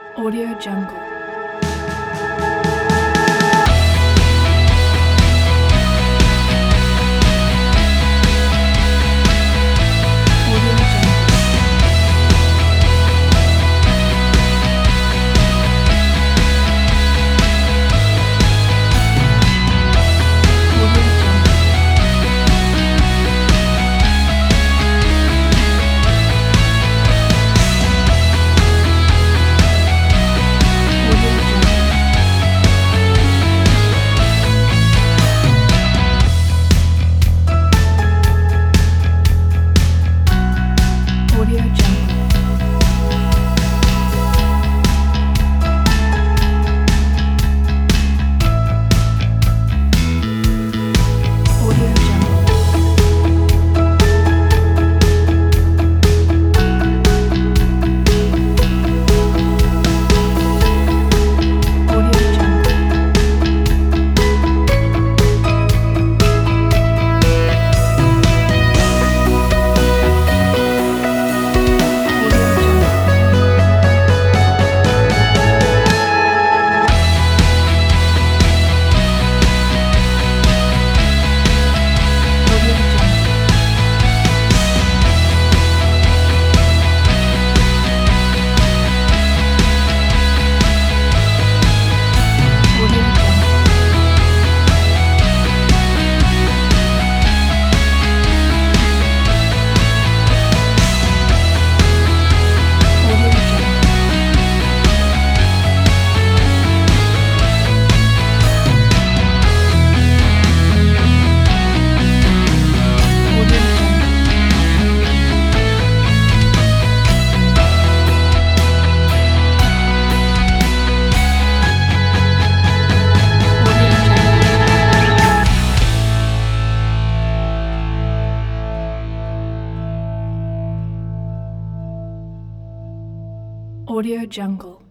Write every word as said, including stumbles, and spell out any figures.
Audio Jungle. Audio Jungle. Audio Jungle. Audio Jungle. Audio Jungle. Audio Jungle. Audio Jungle. Audio Jungle. Audio Jungle. Audio Jungle. Audio Jungle. Audio Jungle. Audio Jungle. Audio Jungle.